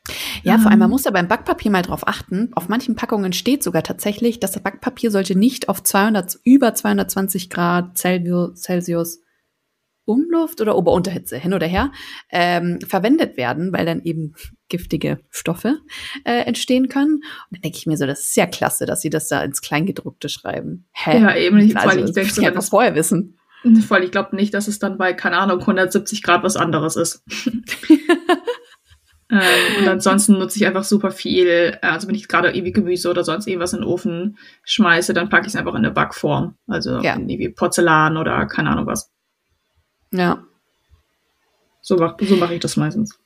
Ja, vor allem, man muss ja beim Backpapier mal drauf achten. Auf manchen Packungen steht sogar tatsächlich, dass das Backpapier sollte nicht auf über 220 Grad Celsius Umluft oder Ober-Unterhitze, hin oder her, verwendet werden, weil dann eben giftige Stoffe entstehen können. Und dann denke ich mir so, das ist ja klasse, dass sie das da ins Kleingedruckte schreiben. Hä? Ja, eben nicht. Also, das muss ich einfach vorher wissen. Voll, ich glaube nicht, dass es dann bei, keine Ahnung, 170 Grad was anderes ist. Und ansonsten nutze ich einfach super viel, also wenn ich gerade irgendwie Gemüse oder sonst irgendwas in den Ofen schmeiße, dann packe ich es einfach in eine Backform. Also in irgendwie Porzellan oder keine Ahnung was. Ja. So mache ich das meistens.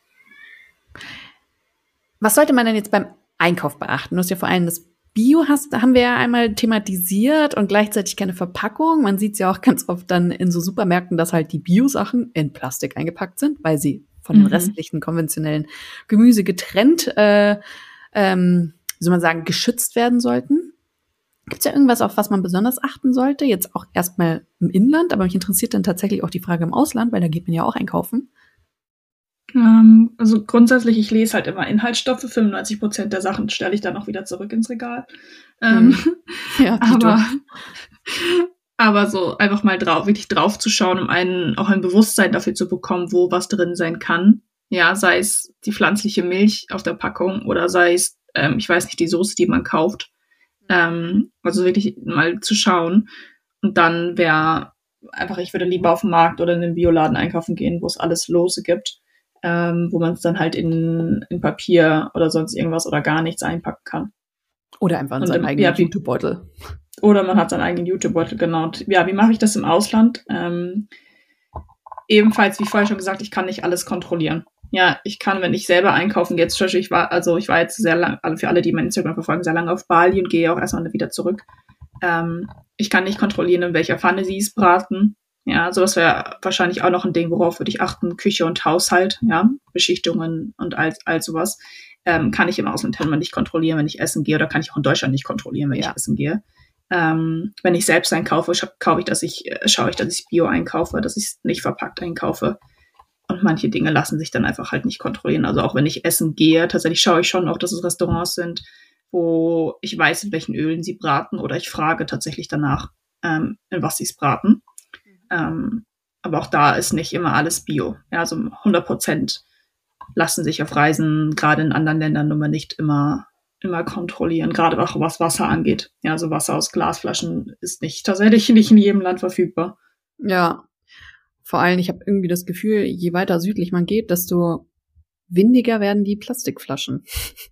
Was sollte man denn jetzt beim Einkauf beachten? Du hast ja vor allem das Bio, haben wir ja einmal thematisiert und gleichzeitig keine Verpackung. Man sieht es ja auch ganz oft dann in so Supermärkten, dass halt die Bio-Sachen in Plastik eingepackt sind, weil sie von den restlichen konventionellen Gemüse getrennt, soll man sagen, geschützt werden sollten. Gibt es ja irgendwas, auf was man besonders achten sollte? Jetzt auch erstmal im Inland, aber mich interessiert dann tatsächlich auch die Frage im Ausland, weil da geht man ja auch einkaufen. Also grundsätzlich, ich lese halt immer Inhaltsstoffe. 95% der Sachen stelle ich dann auch wieder zurück ins Regal. Ja, aber so einfach mal wirklich drauf zu schauen, um auch ein Bewusstsein dafür zu bekommen, wo was drin sein kann. Ja, sei es die pflanzliche Milch auf der Packung oder sei es, ich weiß nicht, die Soße, die man kauft. Also wirklich mal zu schauen. Und dann ich würde lieber auf den Markt oder in den Bioladen einkaufen gehen, wo es alles Lose gibt, wo man es dann halt in Papier oder sonst irgendwas oder gar nichts einpacken kann. Oder einfach in seinen eigenen Jutebeutel. Oder man hat seinen eigenen Jutebeutel, genau. Und ja, wie mache ich das im Ausland? Ebenfalls, wie vorher schon gesagt, ich kann nicht alles kontrollieren. Ja, ich kann, wenn ich selber einkaufen gehe, zum Beispiel, ich war jetzt sehr lang, also für alle, die mein Instagram verfolgen, sehr lange auf Bali und gehe auch erstmal wieder zurück. Ich kann nicht kontrollieren, in welcher Pfanne sie es braten. Ja, sowas wäre wahrscheinlich auch noch ein Ding, worauf würde ich achten. Küche und Haushalt, ja, Beschichtungen und all sowas. Kann ich im Ausland immer nicht kontrollieren, wenn ich essen gehe, oder kann ich auch in Deutschland nicht kontrollieren, wenn ich essen gehe. Wenn ich selbst einkaufe, schaue ich, dass ich Bio einkaufe, dass ich es nicht verpackt einkaufe. Und manche Dinge lassen sich dann einfach halt nicht kontrollieren. Also auch wenn ich essen gehe, tatsächlich schaue ich schon auch, dass es Restaurants sind, wo ich weiß, in welchen Ölen sie braten, oder ich frage tatsächlich danach, in was sie es braten. Aber auch da ist nicht immer alles Bio. Ja, also 100% lassen sich auf Reisen, gerade in anderen Ländern, nun mal nicht immer kontrollieren, gerade auch was Wasser angeht. Ja, also Wasser aus Glasflaschen ist tatsächlich nicht in jedem Land verfügbar. Ja, vor allem, ich habe irgendwie das Gefühl, je weiter südlich man geht, desto windiger werden die Plastikflaschen.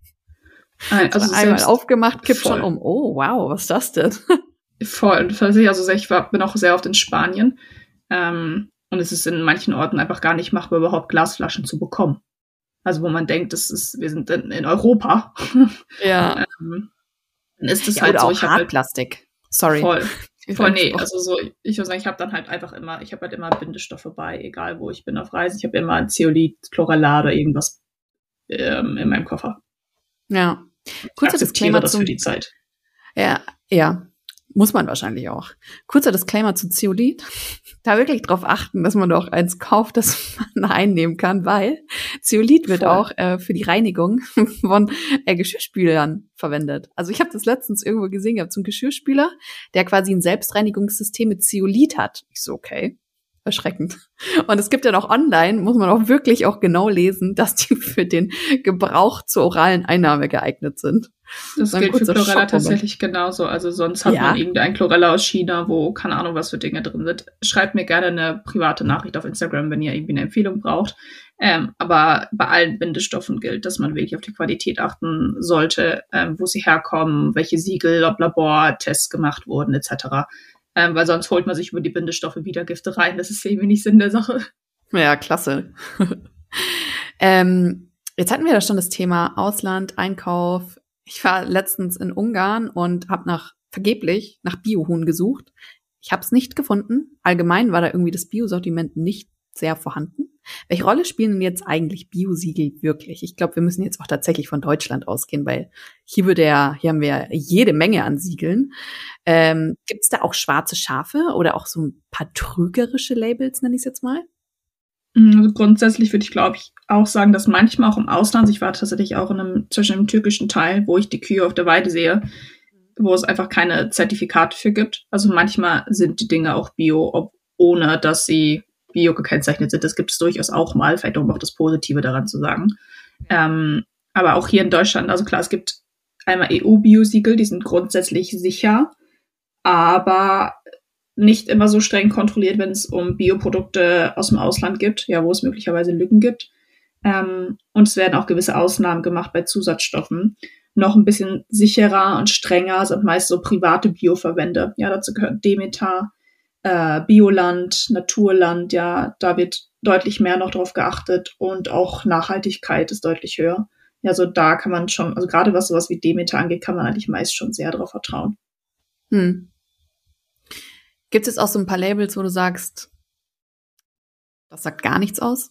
Also einmal aufgemacht, kippt schon um. Oh, wow, was ist das denn? Voll. Also ich bin auch sehr oft in Spanien. Und es ist in manchen Orten einfach gar nicht machbar, überhaupt Glasflaschen zu bekommen. Also wo man denkt, wir sind in Europa. Ja. Dann ist es halt so. Ich habe Hartplastik. Sorry. Voll, nee. Also so, ich würde sagen, ich habe dann halt einfach immer Bindestoffe bei, egal wo ich bin auf Reisen. Ich habe immer Zeolit, Chlorella oder irgendwas in meinem Koffer. Ja. Kurzer Disclaimer für die Zeit. Ja. Muss man wahrscheinlich auch. Kurzer Disclaimer zu Zeolit. Da wirklich drauf achten, dass man doch eins kauft, das man einnehmen kann, weil Zeolit wird auch für die Reinigung von Geschirrspülern verwendet. Also ich habe das letztens irgendwo gesehen, gehabt, so einen Geschirrspüler, der quasi ein Selbstreinigungssystem mit Zeolit hat. Ich so, okay, erschreckend. Und es gibt ja noch online, muss man auch wirklich auch genau lesen, dass die für den Gebrauch zur oralen Einnahme geeignet sind. Das gilt für Chlorella tatsächlich genauso. Also sonst hat man irgendein Chlorella aus China, wo keine Ahnung, was für Dinge drin sind. Schreibt mir gerne eine private Nachricht auf Instagram, wenn ihr irgendwie eine Empfehlung braucht. Aber bei allen Bindestoffen gilt, dass man wirklich auf die Qualität achten sollte, wo sie herkommen, welche Siegel, ob Labortests gemacht wurden, etc. Weil sonst holt man sich über die Bindestoffe wieder Gifte rein. Das ist irgendwie nicht Sinn der Sache. Ja, klasse. Jetzt hatten wir da schon das Thema Ausland, Einkauf. Ich war letztens in Ungarn und habe vergeblich nach Biohuhn gesucht. Ich habe es nicht gefunden. Allgemein war da irgendwie das Biosortiment nicht sehr vorhanden. Welche Rolle spielen denn jetzt eigentlich Biosiegel wirklich? Ich glaube, wir müssen jetzt auch tatsächlich von Deutschland ausgehen, weil hier haben wir jede Menge an Siegeln. Gibt es da auch schwarze Schafe oder auch so ein paar trügerische Labels, nenne ich es jetzt mal? Also grundsätzlich würde ich, glaube ich, auch sagen, dass manchmal auch im Ausland, ich war tatsächlich auch zwischen einem türkischen Teil, wo ich die Kühe auf der Weide sehe, wo es einfach keine Zertifikate für gibt. Also manchmal sind die Dinge auch bio, ohne dass sie bio gekennzeichnet sind. Das gibt es durchaus auch mal, vielleicht um auch das Positive daran zu sagen. Aber auch hier in Deutschland, also klar, es gibt einmal EU-Biosiegel, die sind grundsätzlich sicher, aber nicht immer so streng kontrolliert, wenn es um Bioprodukte aus dem Ausland gibt, ja, wo es möglicherweise Lücken gibt. Und es werden auch gewisse Ausnahmen gemacht bei Zusatzstoffen. Noch ein bisschen sicherer und strenger sind meist so private Bioverbände. Ja, dazu gehört Demeter, Bioland, Naturland, ja, da wird deutlich mehr noch drauf geachtet und auch Nachhaltigkeit ist deutlich höher. Ja, so da kann man schon, also gerade was sowas wie Demeter angeht, kann man eigentlich meist schon sehr drauf vertrauen. Gibt es auch so ein paar Labels, wo du sagst, das sagt gar nichts aus?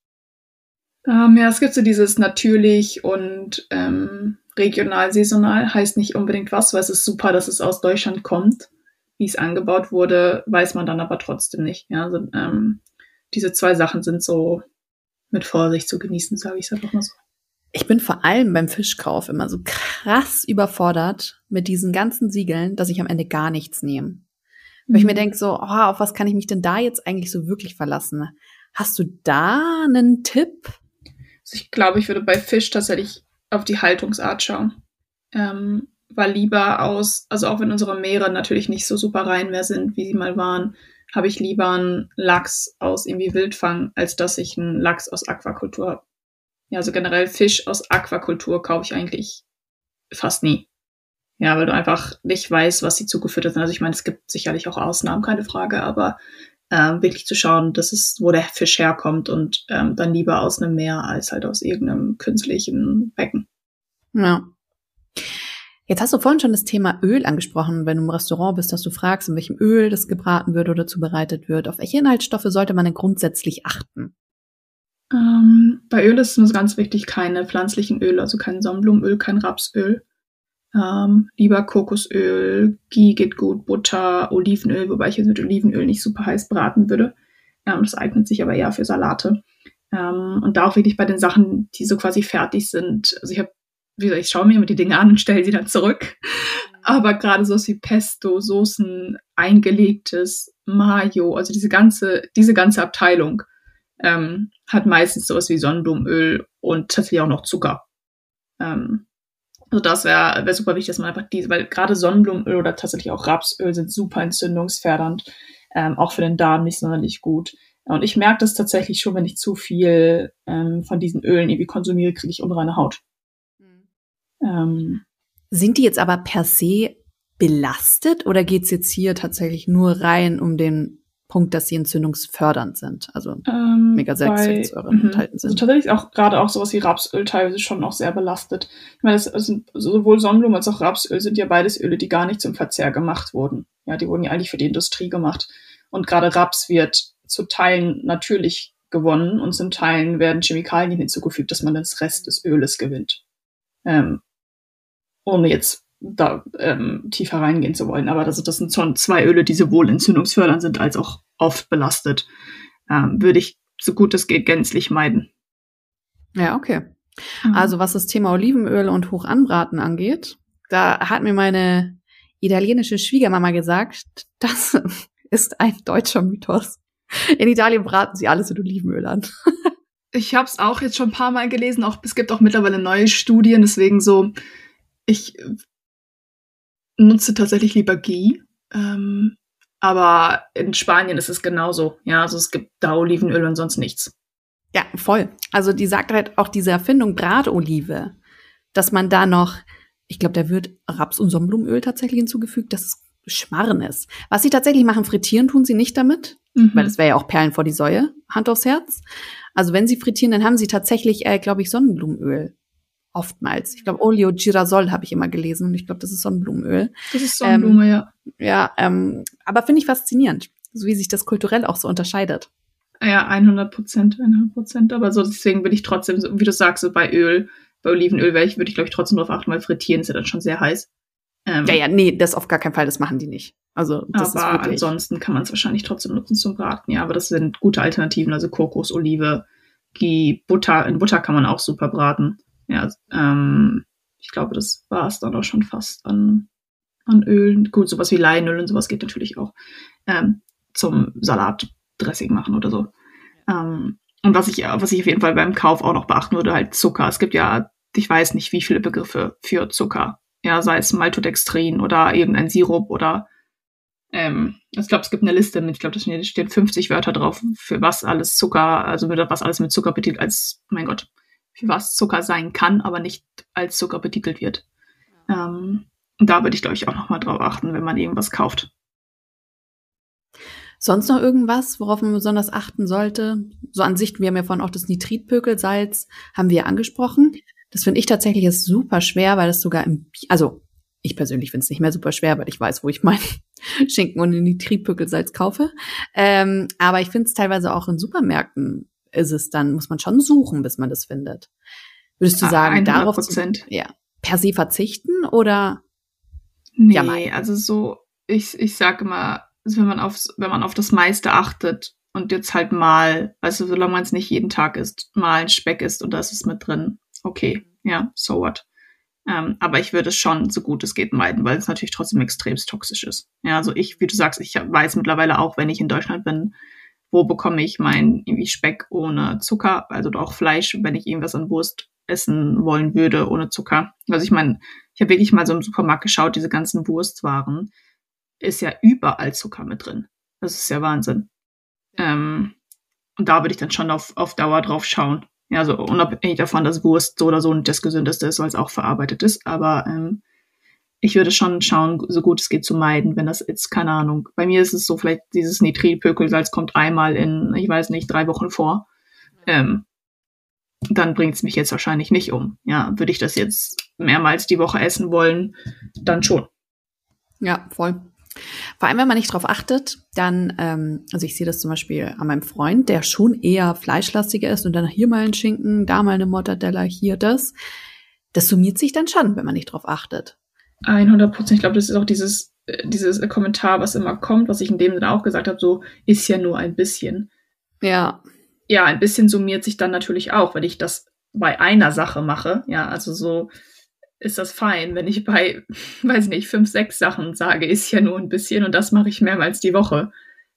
Ja, es gibt so dieses natürlich und regional, saisonal, heißt nicht unbedingt was, weil es ist super, dass es aus Deutschland kommt. Wie es angebaut wurde, weiß man dann aber trotzdem nicht. Ja, also, diese zwei Sachen sind so mit Vorsicht zu genießen, sage ich es einfach mal so. Ich bin vor allem beim Fischkauf immer so krass überfordert mit diesen ganzen Siegeln, dass ich am Ende gar nichts nehme. Weil ich mir denke so, auf was kann ich mich denn da jetzt eigentlich so wirklich verlassen? Hast du da einen Tipp? Also ich glaube, ich würde bei Fisch tatsächlich auf die Haltungsart schauen. Weil lieber also auch wenn unsere Meere natürlich nicht so super rein mehr sind, wie sie mal waren, habe ich lieber einen Lachs aus irgendwie Wildfang, als dass ich einen Lachs aus Aquakultur habe. Ja, also generell Fisch aus Aquakultur kaufe ich eigentlich fast nie. Ja, weil du einfach nicht weißt, was sie zugefüttert sind. Also ich meine, es gibt sicherlich auch Ausnahmen, keine Frage, aber wirklich zu schauen, das ist, wo der Fisch herkommt und dann lieber aus einem Meer als halt aus irgendeinem künstlichen Becken. Ja. Jetzt hast du vorhin schon das Thema Öl angesprochen, wenn du im Restaurant bist, dass du fragst, in welchem Öl das gebraten wird oder zubereitet wird. Auf welche Inhaltsstoffe sollte man denn grundsätzlich achten? Bei Öl ist es nur ganz wichtig, keine pflanzlichen Öle, also kein Sonnenblumenöl, kein Rapsöl. Lieber Kokosöl, Ghee geht gut, Butter, Olivenöl, wobei ich jetzt mit Olivenöl nicht super heiß braten würde. Das eignet sich aber eher für Salate. Und da auch wirklich bei den Sachen, die so quasi fertig sind. Also ich schaue mir immer die Dinge an und stelle sie dann zurück. Aber gerade sowas wie Pesto, Soßen, eingelegtes, Mayo, also diese ganze Abteilung hat meistens sowas wie Sonnenblumenöl und tatsächlich auch noch Zucker. Also das wäre super wichtig, dass man einfach weil gerade Sonnenblumenöl oder tatsächlich auch Rapsöl sind super entzündungsfördernd, auch für den Darm nicht sonderlich gut. Und ich merke das tatsächlich schon, wenn ich zu viel von diesen Ölen irgendwie konsumiere, kriege ich unreine Haut. Sind die jetzt aber per se belastet oder geht es jetzt hier tatsächlich nur rein um den Punkt, dass sie entzündungsfördernd sind, also Omega-6-Fettsäuren enthalten sind? Also tatsächlich auch gerade auch sowas wie Rapsöl teilweise schon noch sehr belastet. Ich meine, sowohl Sonnenblumen als auch Rapsöl sind ja beides Öle, die gar nicht zum Verzehr gemacht wurden. Ja, die wurden ja eigentlich für die Industrie gemacht. Und gerade Raps wird zu Teilen natürlich gewonnen und zum Teilen werden Chemikalien hinzugefügt, dass man den Rest des Öles gewinnt. Ohne jetzt da tiefer reingehen zu wollen. Aber das sind schon zwei Öle, die sowohl entzündungsfördernd sind als auch oft belastet. Würde ich so gut es geht gänzlich meiden. Ja, okay. Also was das Thema Olivenöl und Hochanbraten angeht, da hat mir meine italienische Schwiegermama gesagt, das ist ein deutscher Mythos. In Italien braten sie alles mit Olivenöl an. Ich habe es auch jetzt schon ein paar Mal gelesen. Es gibt auch mittlerweile neue Studien, deswegen so, ich nutze tatsächlich lieber Ghee. Aber in Spanien ist es genauso. Ja, also es gibt da Olivenöl und sonst nichts. Ja, voll. Also die sagt halt auch diese Erfindung Bratolive, dass man da noch, ich glaube, da wird Raps- und Sonnenblumenöl tatsächlich hinzugefügt, dass es Schmarren ist. Was sie tatsächlich machen, frittieren tun sie nicht damit, weil das wäre ja auch Perlen vor die Säue, Hand aufs Herz. Also wenn sie frittieren, dann haben sie tatsächlich, glaube ich, Sonnenblumenöl. Oftmals. Ich glaube, Olio Girasol habe ich immer gelesen und ich glaube, das ist Sonnenblumenöl. Das ist Sonnenblume, ja. Ja, aber finde ich faszinierend, so wie sich das kulturell auch so unterscheidet. Ja, 100%. Aber so deswegen bin ich trotzdem, so, wie du sagst, so bei Olivenöl würde ich, glaube ich, trotzdem drauf achten, weil frittieren ist ja dann schon sehr heiß. Nee, das auf gar keinen Fall, das machen die nicht. Also das aber ist wirklich. Ansonsten kann man es wahrscheinlich trotzdem nutzen zum Braten, ja, aber das sind gute Alternativen, also Kokos, Olive, die Butter, in Butter kann man auch super braten. Ja, ich glaube, das war es dann auch schon fast an Ölen. Gut, sowas wie Leinöl und sowas geht natürlich auch zum Salatdressing machen oder so. Und was ich auf jeden Fall beim Kauf auch noch beachten würde, halt Zucker. Es gibt ja, ich weiß nicht, wie viele Begriffe für Zucker. Ja, sei es Maltodextrin oder irgendein Sirup oder ich glaube, es gibt eine Liste mit, ich glaube, da stehen 50 Wörter drauf, für was alles Zucker, also was alles mit Zucker betitelt, mein Gott, für was Zucker sein kann, aber nicht als Zucker betitelt wird. Und da würde ich, glaube ich, auch nochmal drauf achten, wenn man irgendwas kauft. Sonst noch irgendwas, worauf man besonders achten sollte? So an sich, wir haben ja vorhin auch das Nitritpökelsalz, haben wir ja angesprochen. Das finde ich tatsächlich ist super schwer, weil das sogar also ich persönlich finde es nicht mehr super schwer, weil ich weiß, wo ich meinen Schinken und Nitritpökelsalz kaufe. Aber ich finde es teilweise auch in Supermärkten muss man schon suchen, bis man das findet. Würdest du sagen, 100%. darauf per se verzichten oder? Nee, also so, ich sage immer, also wenn man auf das meiste achtet und jetzt halt mal, also solange man es nicht jeden Tag isst, mal ein Speck isst und da ist es mit drin, okay, ja, so what. Aber ich würde es schon so gut es geht meiden, weil es natürlich trotzdem extremst toxisch ist. Ja, also wie du sagst, ich weiß mittlerweile auch, wenn ich in Deutschland bin, wo bekomme ich mein irgendwie Speck ohne Zucker, also auch Fleisch, wenn ich irgendwas an Wurst essen wollen würde ohne Zucker. Also ich meine, ich habe wirklich mal so im Supermarkt geschaut, diese ganzen Wurstwaren, ist ja überall Zucker mit drin. Das ist ja Wahnsinn. Und da würde ich dann schon auf Dauer drauf schauen. Ja, also unabhängig davon, dass Wurst so oder so nicht das Gesündeste ist, weil es auch verarbeitet ist. Aber ich würde schon schauen, so gut es geht zu meiden, wenn das jetzt, keine Ahnung. Bei mir ist es so, vielleicht dieses Nitritpökelsalz kommt einmal in, ich weiß nicht, 3 Wochen vor. Dann bringt es mich jetzt wahrscheinlich nicht um. Ja, würde ich das jetzt mehrmals die Woche essen wollen, dann schon. Ja, voll. Vor allem, wenn man nicht drauf achtet, dann, also ich sehe das zum Beispiel an meinem Freund, der schon eher fleischlastiger ist und dann hier mal ein Schinken, da mal eine Mortadella, hier das. Das summiert sich dann schon, wenn man nicht drauf achtet. 100%. Ich glaube, das ist auch dieses Kommentar, was immer kommt, was ich in dem Sinne auch gesagt habe, so ist ja nur ein bisschen. Ja. Ja, ein bisschen summiert sich dann natürlich auch, wenn ich das bei einer Sache mache. Ja, also so ist das fein, wenn ich bei, weiß nicht, 5, 6 Sachen sage, ist ja nur ein bisschen und das mache ich mehrmals die Woche,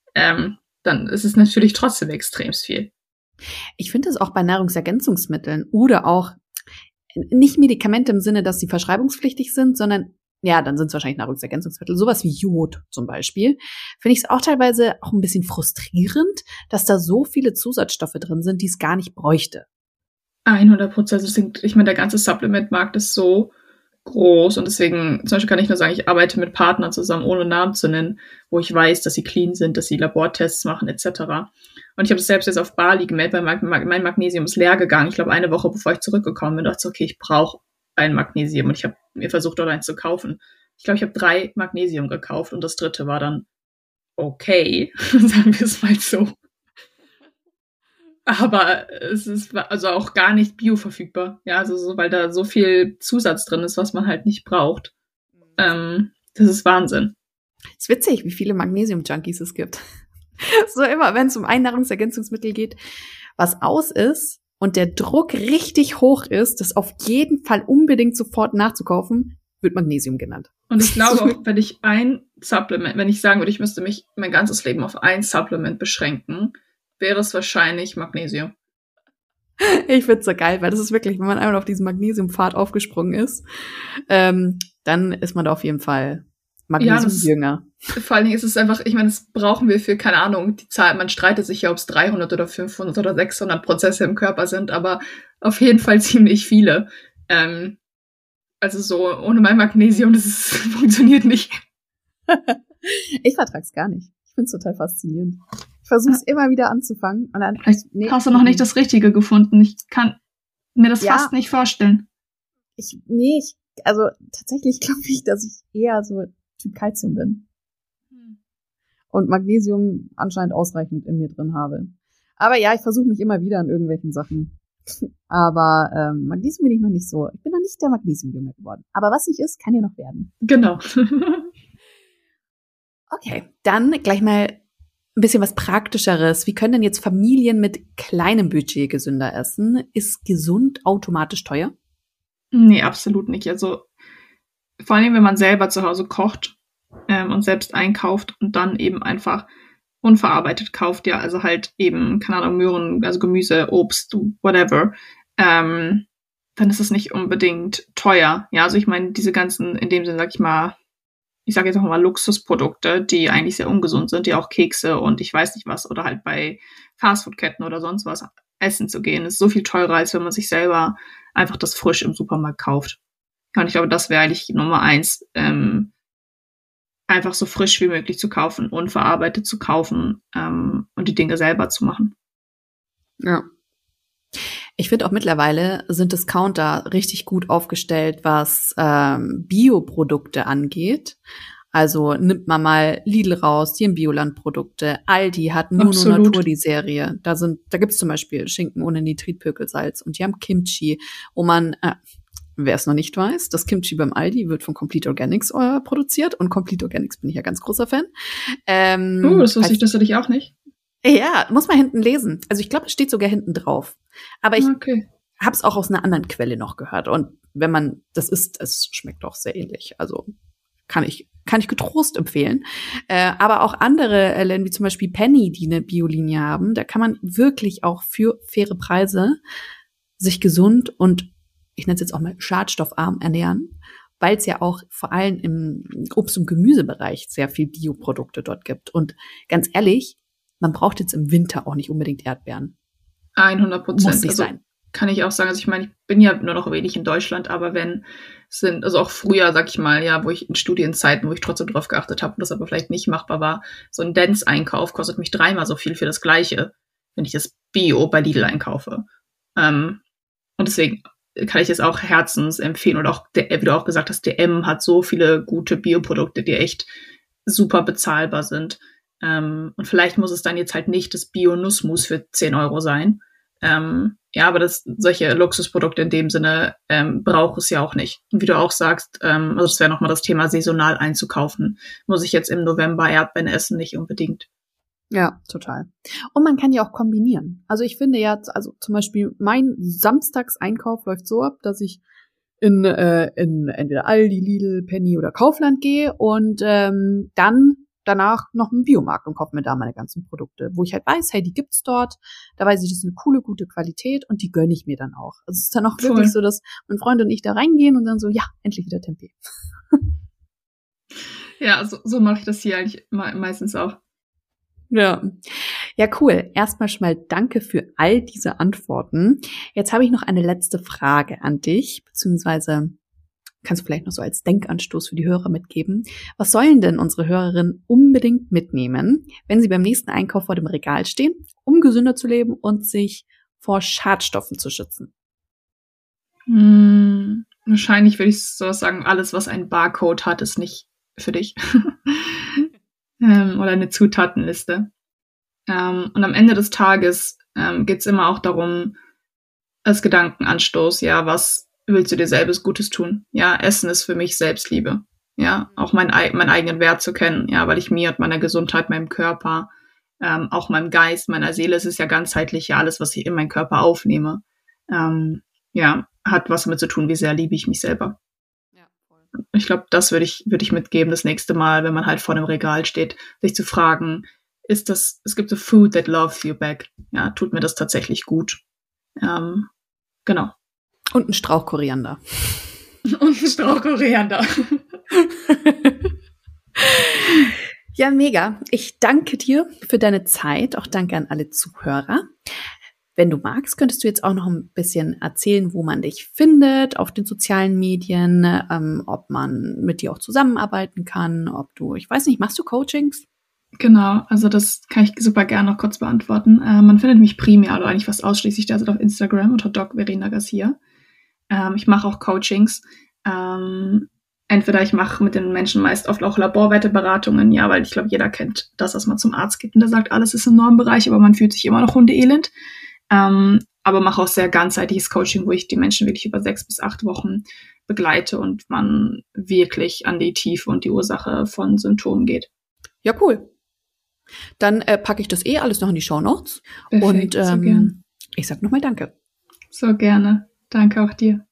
dann ist es natürlich trotzdem extremst viel. Ich finde es auch bei Nahrungsergänzungsmitteln oder auch nicht Medikamente im Sinne, dass sie verschreibungspflichtig sind, sondern ja, dann sind es wahrscheinlich Nahrungsergänzungsmittel, sowas wie Jod zum Beispiel, finde ich es auch teilweise auch ein bisschen frustrierend, dass da so viele Zusatzstoffe drin sind, die es gar nicht bräuchte. 100%. Ich meine, der ganze Supplement-Markt ist so groß und deswegen, zum Beispiel kann ich nur sagen, ich arbeite mit Partnern zusammen, ohne Namen zu nennen, wo ich weiß, dass sie clean sind, dass sie Labortests machen, etc. Und ich habe das selbst jetzt auf Bali gemeldet, weil mein Magnesium ist leer gegangen. Ich glaube, eine Woche bevor ich zurückgekommen bin, dachte ich, okay, ich brauche ein Magnesium und ich habe mir versucht, dort eins zu kaufen. Ich glaube, ich habe 3 Magnesium gekauft und das 3. war dann okay, sagen wir es mal so. Aber es ist also auch gar nicht bioverfügbar. Ja, also so, weil da so viel Zusatz drin ist, was man halt nicht braucht. Das ist Wahnsinn. Es ist witzig, wie viele Magnesium-Junkies es gibt. So immer, wenn es um ein Nahrungsergänzungsmittel geht, was aus ist und der Druck richtig hoch ist, das auf jeden Fall unbedingt sofort nachzukaufen, wird Magnesium genannt. Und ich glaube auch, wenn ich sagen würde, ich müsste mich mein ganzes Leben auf ein Supplement beschränken, wäre es wahrscheinlich Magnesium. Ich find's so geil, weil das ist wirklich, wenn man einmal auf diesen Magnesiumpfad aufgesprungen ist, dann ist man da auf jeden Fall Magnesiumjünger. Ja, vor allen Dingen ist es einfach, ich meine, das brauchen wir für, keine Ahnung, die Zahl, man streitet sich ja, ob es 300 oder 500 oder 600 Prozesse im Körper sind, aber auf jeden Fall ziemlich viele. Also so, ohne mein Magnesium, funktioniert nicht. Ich vertrag's gar nicht. Ich find's total faszinierend. Ich versuche es immer wieder anzufangen. Und dann, hast du noch nicht das Richtige gefunden. Ich kann mir das fast nicht vorstellen. Also tatsächlich glaube ich, dass ich eher so Typ Calcium bin. Und Magnesium anscheinend ausreichend in mir drin habe. Aber ja, ich versuche mich immer wieder an irgendwelchen Sachen. Aber Magnesium bin ich noch nicht so. Ich bin noch nicht der Magnesiumjunge geworden. Aber was nicht ist, kann ja noch werden. Genau. Okay, dann gleich mal ein bisschen was Praktischeres. Wie können denn jetzt Familien mit kleinem Budget gesünder essen? Ist gesund automatisch teuer? Nee, absolut nicht. Also vor allem, wenn man selber zu Hause kocht und selbst einkauft und dann eben einfach unverarbeitet kauft, ja, also halt eben, keine Ahnung, Möhren, also Gemüse, Obst, whatever, dann ist es nicht unbedingt teuer. Ja, also ich meine, diese ganzen, in dem Sinne, ich sage jetzt auch mal Luxusprodukte, die eigentlich sehr ungesund sind, die auch Kekse und ich weiß nicht was, oder halt bei Fastfood-Ketten oder sonst was essen zu gehen, ist so viel teurer, als wenn man sich selber einfach das frisch im Supermarkt kauft. Und ich glaube, das wäre eigentlich Nummer 1, einfach so frisch wie möglich zu kaufen, unverarbeitet zu kaufen und die Dinge selber zu machen. Ja. Ich finde auch mittlerweile sind Discounter richtig gut aufgestellt, was Bioprodukte angeht. Also nimmt man mal Lidl raus, die haben Biolandprodukte. Aldi hat Nur Natur, die Serie. Da gibt's zum Beispiel Schinken ohne Nitritpökelsalz und die haben Kimchi, wo man, wer es noch nicht weiß, das Kimchi beim Aldi wird von Complete Organics produziert und Complete Organics bin ich ja ganz großer Fan. Das wusste ich, das hatte ich auch nicht. Ja, muss man hinten lesen. Also ich glaube, es steht sogar hinten drauf. Aber ich habe es auch aus einer anderen Quelle noch gehört. Und wenn man das isst, es schmeckt auch sehr ähnlich. Also kann ich getrost empfehlen. Aber auch andere Läden, wie zum Beispiel Penny, die eine Biolinie haben, da kann man wirklich auch für faire Preise sich gesund und ich nenne es jetzt auch mal schadstoffarm ernähren, weil es ja auch vor allem im Obst- und Gemüsebereich sehr viel Bioprodukte dort gibt. Und ganz ehrlich, man braucht jetzt im Winter auch nicht unbedingt Erdbeeren. 100%. Muss nicht sein. Kann ich auch sagen. Also ich meine, ich bin ja nur noch wenig in Deutschland, aber also auch früher, sag ich mal, ja, wo ich in Studienzeiten, wo ich trotzdem drauf geachtet habe, das aber vielleicht nicht machbar war, so ein Dance-Einkauf kostet mich 3-mal so viel für das Gleiche, wenn ich das Bio bei Lidl einkaufe. Und deswegen kann ich es auch herzens empfehlen. Und auch, wie du auch gesagt hast, DM hat so viele gute Bioprodukte, die echt super bezahlbar sind. Und vielleicht muss es dann jetzt halt nicht das Bio-Nussmus für 10 € sein. Ja, aber solche Luxusprodukte in dem Sinne braucht es ja auch nicht. Und wie du auch sagst, also das wäre nochmal das Thema, saisonal einzukaufen. Muss ich jetzt im November Erdbeeren essen? Nicht unbedingt. Ja, total. Und man kann ja auch kombinieren. Also ich finde ja, also zum Beispiel mein Samstagseinkauf läuft so ab, dass ich in entweder Aldi, Lidl, Penny oder Kaufland gehe und dann danach noch einen Biomarkt und kaufe mir da meine ganzen Produkte, wo ich halt weiß, hey, die gibt's dort, da weiß ich, das ist eine coole, gute Qualität und die gönne ich mir dann auch. Also es ist dann auch wirklich so, dass mein Freund und ich da reingehen und dann so, ja, endlich wieder Tempeh. Ja, so mache ich das hier eigentlich meistens auch. Ja, cool. Erstmal schon mal danke für all diese Antworten. Jetzt habe ich noch eine letzte Frage an dich, beziehungsweise kannst du vielleicht noch so als Denkanstoß für die Hörer mitgeben. Was sollen denn unsere Hörerinnen unbedingt mitnehmen, wenn sie beim nächsten Einkauf vor dem Regal stehen, um gesünder zu leben und sich vor Schadstoffen zu schützen? Wahrscheinlich würde ich sowas sagen, alles, was einen Barcode hat, ist nicht für dich. Oder eine Zutatenliste. Und am Ende des Tages geht es immer auch darum, als Gedankenanstoß, ja, was willst du dir selbst Gutes tun? Ja, Essen ist für mich Selbstliebe. Ja, auch meinen eigenen Wert zu kennen. Ja, weil ich mir und meiner Gesundheit, meinem Körper, auch meinem Geist, meiner Seele, es ist ja ganzheitlich ja alles, was ich in meinen Körper aufnehme. Ja, hat was damit zu tun, wie sehr liebe ich mich selber. Ja, voll. Ich glaube, das würde ich mitgeben das nächste Mal, wenn man halt vor einem Regal steht, sich zu fragen, es gibt so Food that loves you back. Ja, tut mir das tatsächlich gut? Genau. Und ein Strauch Koriander. Und ein Strauch Koriander. Ja, mega. Ich danke dir für deine Zeit. Auch danke an alle Zuhörer. Wenn du magst, könntest du jetzt auch noch ein bisschen erzählen, wo man dich findet auf den sozialen Medien, ob man mit dir auch zusammenarbeiten kann, ich weiß nicht, machst du Coachings? Genau, also das kann ich super gerne noch kurz beantworten. Man findet mich primär oder eigentlich fast ausschließlich derzeit auf Instagram unter Doc Verena Garcia. Ich mache auch Coachings. Entweder ich mache mit den Menschen meist oft auch Laborwerteberatungen, ja, weil ich glaube, jeder kennt das, was man zum Arzt geht und der sagt, alles ist im Normbereich, aber man fühlt sich immer noch hundeelend. Aber mache auch sehr ganzheitliches Coaching, wo ich die Menschen wirklich über 6 bis 8 Wochen begleite und man wirklich an die Tiefe und die Ursache von Symptomen geht. Ja, cool. Dann packe ich das alles noch in die Shownotes. Perfekt, Und so gern. ich sag nochmal Danke. So gerne. Danke auch dir.